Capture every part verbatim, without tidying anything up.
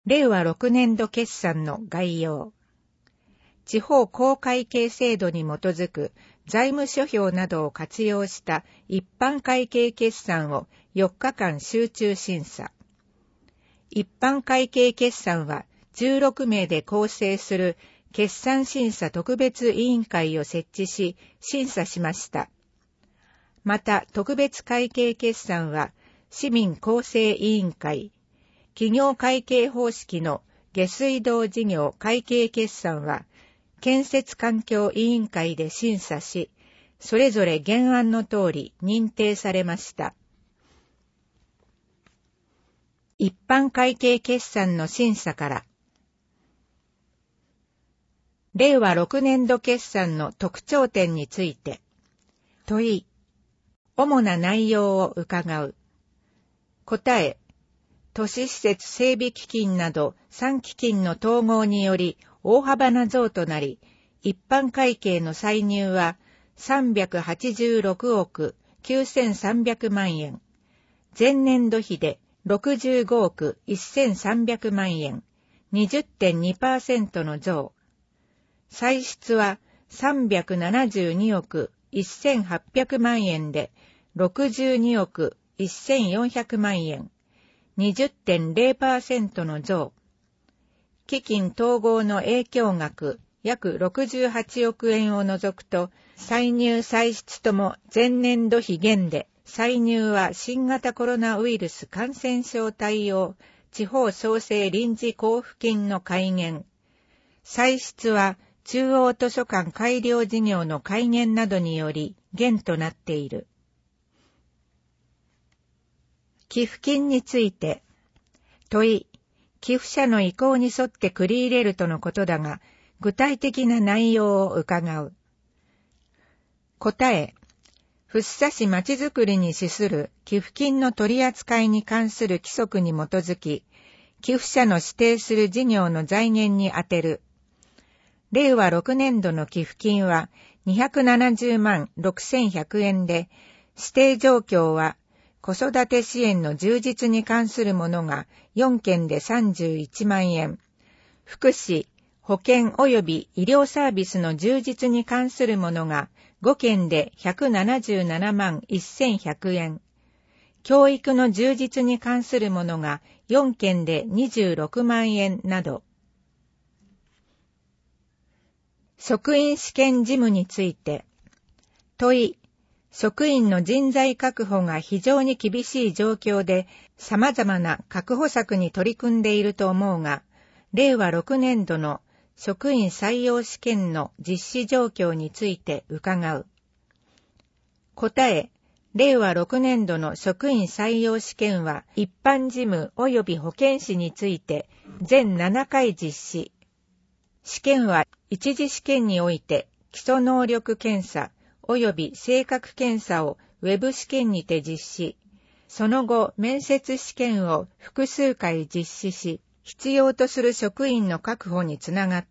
れいわろくねんど決算の概要。地方公会計制度に基づく財務諸表などを活用した一般会計決算をよっかかん集中審査。一般会計決算はじゅうろくめいで構成する決算審査特別委員会を設置し審査しました。また特別会計決算は市民構成委員会、企業会計方式の下水道事業会計決算は建設環境委員会で審査し、それぞれ原案の通り認定されました。一般会計決算の審査から、れいわろくねんど決算の特徴点について、問い、主な内容を伺う。答え、都市施設整備基金などさん基金の統合により大幅な増となり、一般会計の歳入はさんびゃくはちじゅうろくおくきゅうせんさんびゃくまんえん、前年度比でろくじゅうごおくせんさんびゃくまんえん、にじゅってんにパーセント の増。歳出はさんびゃくななじゅうにおくせんはっぴゃくまんえんでろくじゅうにおくせんよんひゃくまんえん、にじゅってんぜろパーセント の増。基金統合の影響額約ろくじゅうはちおくえんを除くと、歳入歳出とも前年度比減で、歳入は新型コロナウイルス感染症対応地方創生臨時交付金の改元、歳出は中央図書館改良事業の改元などにより減となっている。寄付金について、問い、寄付者の意向に沿って繰り入れるとのことだが、具体的な内容を伺う。答え、福生市まちづくりに資する寄付金の取り扱いに関する規則に基づき、寄付者の指定する事業の財源に充てる。れいわろくねんどの寄付金はにひゃくななじゅうまんろくせんひゃくえんで、指定状況は子育て支援の充実に関するものがよんけんでさんじゅういちまんえん、福祉、保健及び医療サービスの充実に関するものがごけんでひゃくななじゅうななまんせんひゃくえん、教育の充実に関するものがよんけんでにじゅうろくまんえんなど。職員試験事務について、問い、職員の人材確保が非常に厳しい状況で様々な確保策に取り組んでいると思うが、れいわろくねんどの職員採用試験の実施状況について伺う。答え、れいわろくねんどの職員採用試験は一般事務及び保健師について全ななかい実施。試験は一次試験において基礎能力検査及び性格検査をウェブ試験にて実施。その後、面接試験を複数回実施し、必要とする職員の確保につながった。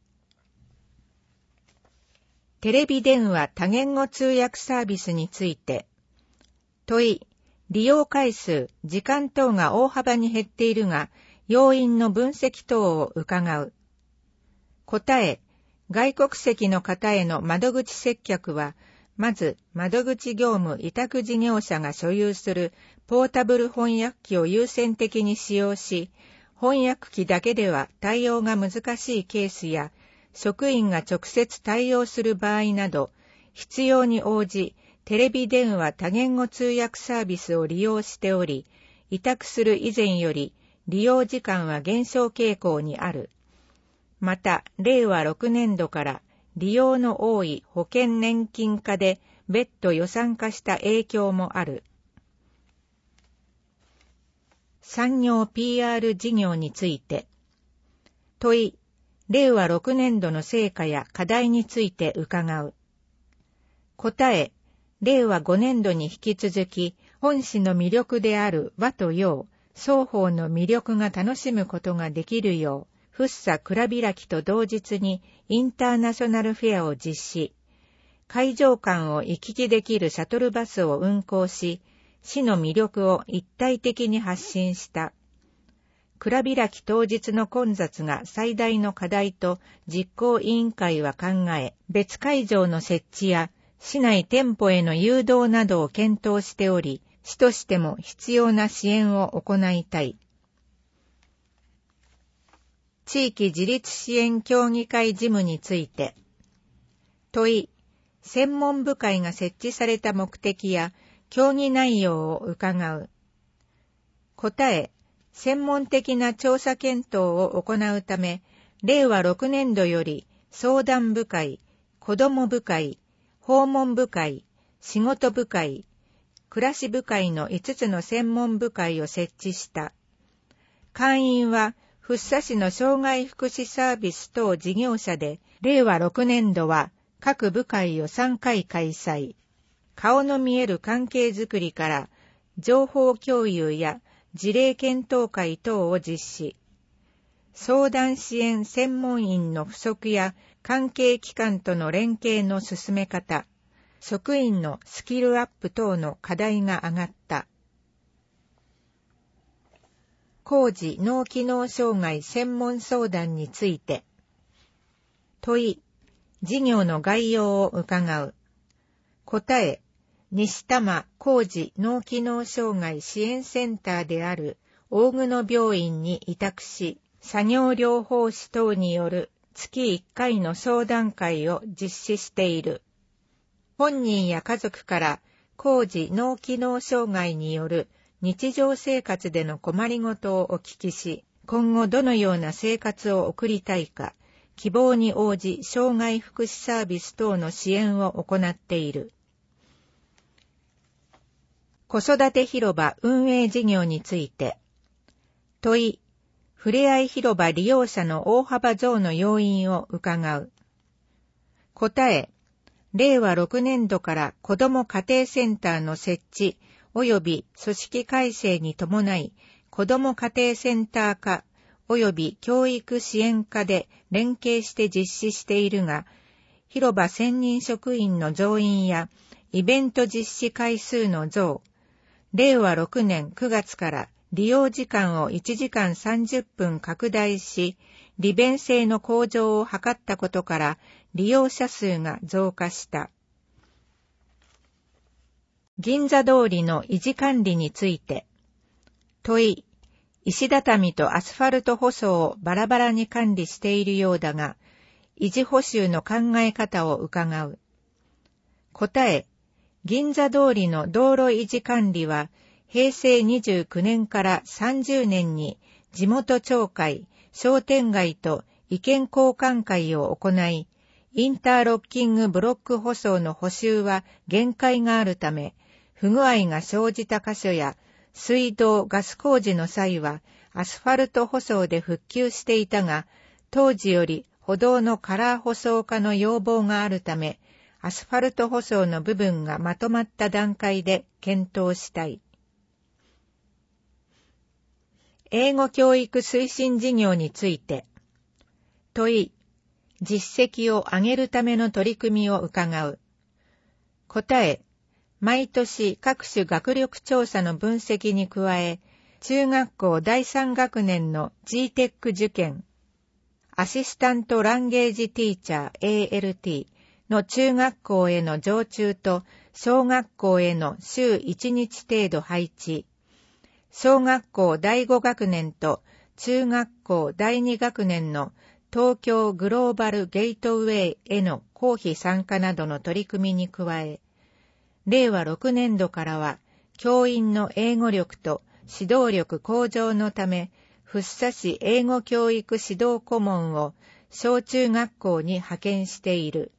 テレビ電話多言語通訳サービスについて、問い、利用回数、時間等が大幅に減っているが、要因の分析等を伺う。答え、外国籍の方への窓口接客は、まず窓口業務委託事業者が所有するポータブル翻訳機を優先的に使用し、翻訳機だけでは対応が難しいケースや、職員が直接対応する場合など、必要に応じ、テレビ電話多言語通訳サービスを利用しており、委託する以前より利用時間は減少傾向にある。また、れいわろくねんどから利用の多い保険年金化で別途予算化した影響もある。産業 ピーアール 事業について、問い、れいわろくねんどの成果や課題について伺う。答え、れいわごねんどに引き続き、本市の魅力である和と洋、双方の魅力が楽しむことができるよう、福生蔵開きと同日にインターナショナルフェアを実施、会場間を行き来できるシャトルバスを運行し、市の魅力を一体的に発信した。 蔵開き当日の混雑が最大の課題と実行委員会は考え、別会場の設置や市内店舗への誘導などを検討しており、市としても必要な支援を行いたい。地域自立支援協議会事務について。問い、専門部会が設置された目的や協議内容を伺う。答え、専門的な調査検討を行うため、れいわろくねんどより相談部会、子ども部会、訪問部会、仕事部会、暮らし部会のいつつの専門部会を設置した。会員は、福生市の障害福祉サービス等事業者で、れいわろくねんどは各部会をさんかい開催。顔の見える関係づくりから、情報共有や事例検討会等を実施。相談支援専門員の不足や関係機関との連携の進め方、職員のスキルアップ等の課題が挙がった。高次脳機能障害専門相談について。問い、事業の概要を伺う。答え、西多摩高次脳機能障害支援センターである大久野病院に委託し、作業療法士等による月いっかいの相談会を実施している。本人や家族から高次脳機能障害による日常生活での困りごとをお聞きし、今後どのような生活を送りたいか、希望に応じ障害福祉サービス等の支援を行っている。子育て広場運営事業について。問い、ふれあい広場利用者の大幅増の要因を伺う。答え、れいわろくねんどから子ども家庭センターの設置及び組織改正に伴い、子ども家庭センター化及び教育支援課で連携して実施しているが、広場専任職員の増員やイベント実施回数の増、れいわろくねんくがつから利用時間をいちじかんさんじゅっぷん拡大し、利便性の向上を図ったことから利用者数が増加した。銀座通りの維持管理について。問い、石畳とアスファルト舗装をバラバラに管理しているようだが、維持補修の考え方を伺う。答え、銀座通りの道路維持管理は、へいせいにじゅうきゅうねんからさんじゅうねんに地元町会、商店街と意見交換会を行い、インターロッキングブロック舗装の補修は限界があるため、不具合が生じた箇所や水道・ガス工事の際はアスファルト舗装で復旧していたが、当時より歩道のカラー舗装化の要望があるため、アスファルト舗装の部分がまとまった段階で検討したい。英語教育推進事業について。問い、実績を上げるための取り組みを伺う。答え、毎年各種学力調査の分析に加え、中学校だいさんがくねんの ジーテック 受験、アシスタントランゲージティーチャー エーエルティー の中学校への常駐と小学校への週いちにち程度配置、小学校だいごがくねんと中学校だいにがくねんの東京グローバルゲートウェイへの公費参加などの取り組みに加え、れいわろくねんどからは教員の英語力と指導力向上のため、福生市英語教育指導顧問を小中学校に派遣している。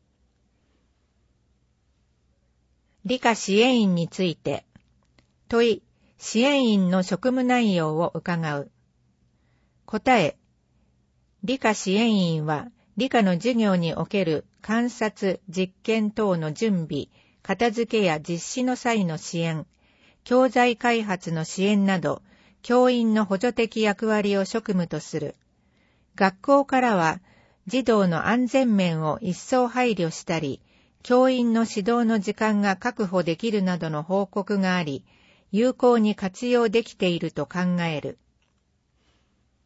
理科支援員について。問い、支援員の職務内容を伺う。答え、理科支援員は理科の授業における観察、実験等の準備、片付けや実施の際の支援、教材開発の支援など、教員の補助的役割を職務とする。学校からは、児童の安全面を一層配慮したり、教員の指導の時間が確保できるなどの報告があり、有効に活用できていると考える。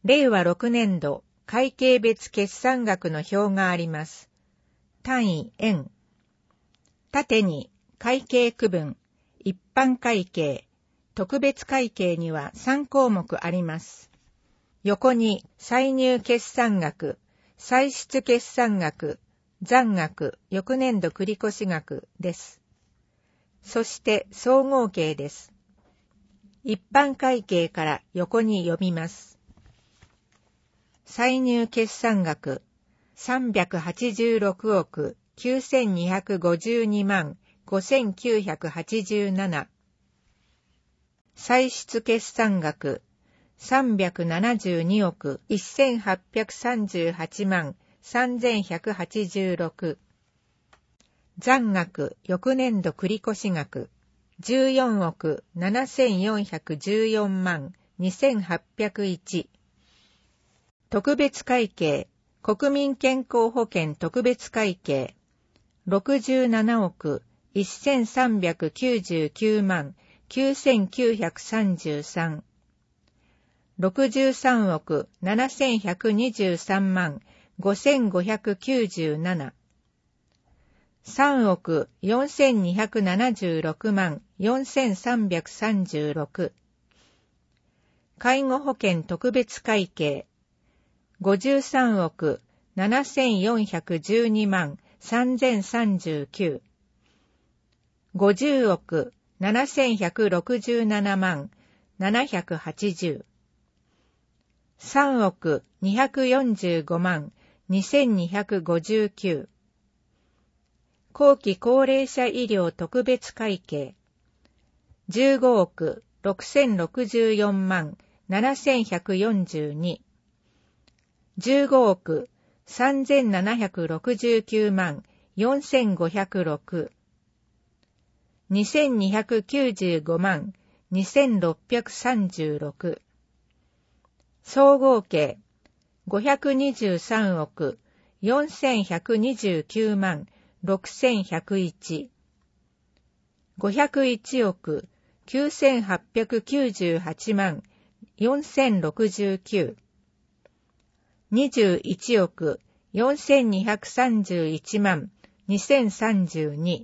れいわろくねんど会計別決算額の表があります。単位円。縦に会計区分、一般会計、特別会計にはさんこうもくあります。横に歳入決算額、歳出決算額、残額、翌年度繰越額です。そして総合計です。一般会計から横に読みます。歳入決算額さんびゃくはちじゅうろくおくきゅうせんにひゃくごじゅうにまんごせんきゅうひゃくはちじゅうなな。歳出決算額さんびゃくななじゅうにおくせんはっぴゃくさんじゅうはちまんさんぜんひゃくはちじゅうろく。残額翌年度繰越額じゅうよんおくななせんよんひゃくじゅうよんまんにせんはっぴゃくいち。特別会計国民健康保険特別会計ろくじゅうななおくせんさんびゃくきゅうじゅうきゅうまんきゅうせんきゅうひゃくさんじゅうさん。ろくじゅうさんおくななせんひゃくにじゅうさんまんごせんごひゃくきゅうじゅうなな。さんおくよんせんにひゃくななじゅうろくまんよんせんさんびゃくさんじゅうろく。介護保険特別会計ごじゅうさんおくななせんよんひゃくじゅうにまんさんぜんさんじゅうきゅう。ごじゅうおくななせんひゃくろくじゅうななまんななひゃくはちじゅう。さんおくにひゃくよんじゅうごまんにせんにひゃくごじゅうきゅう。後期高齢者医療特別会計じゅうごおくろくせんろくじゅうよんまんななせんひゃくよんじゅうに。じゅうごおくさんぜんななひゃくろくじゅうきゅうまんよんせんごひゃくろく。にせんにひゃくきゅうじゅうごまんにせんろっぴゃくさんじゅうろく。総合計ごひゃくにじゅうさんおくよんせんひゃくにじゅうきゅうまんろくせんひゃくいち。ごひゃくいちおくきゅうせんはっぴゃくきゅうじゅうはちまんよんせんろくじゅうきゅう。にじゅういちおくよんせんにひゃくさんじゅういちまんにせんさんじゅうに。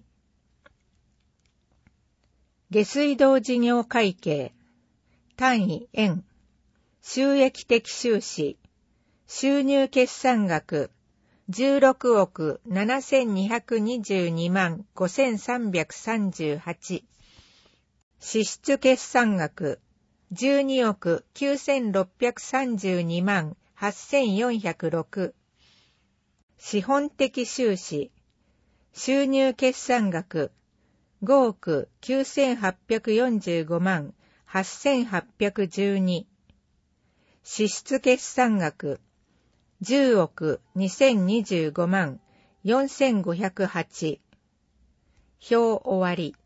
下水道事業会計単位円。収益的収支収入決算額じゅうろくおくななせんにひゃくにじゅうにまんごせんさんびゃくさんじゅうはち。支出決算額じゅうにおくきゅうせんろっぴゃくさんじゅうにまんはっせんよんひゃくろく。資本的収支収入決算額ごおくきゅうせんはっぴゃくよんじゅうごまんはっせんはっぴゃくじゅうに。支出決算額じゅうおくにせんにじゅうごまんよんせんごひゃくはち。表終わり。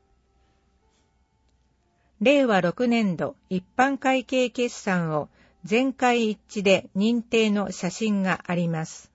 れいわろくねんど一般会計決算を全会一致で認定の写真があります。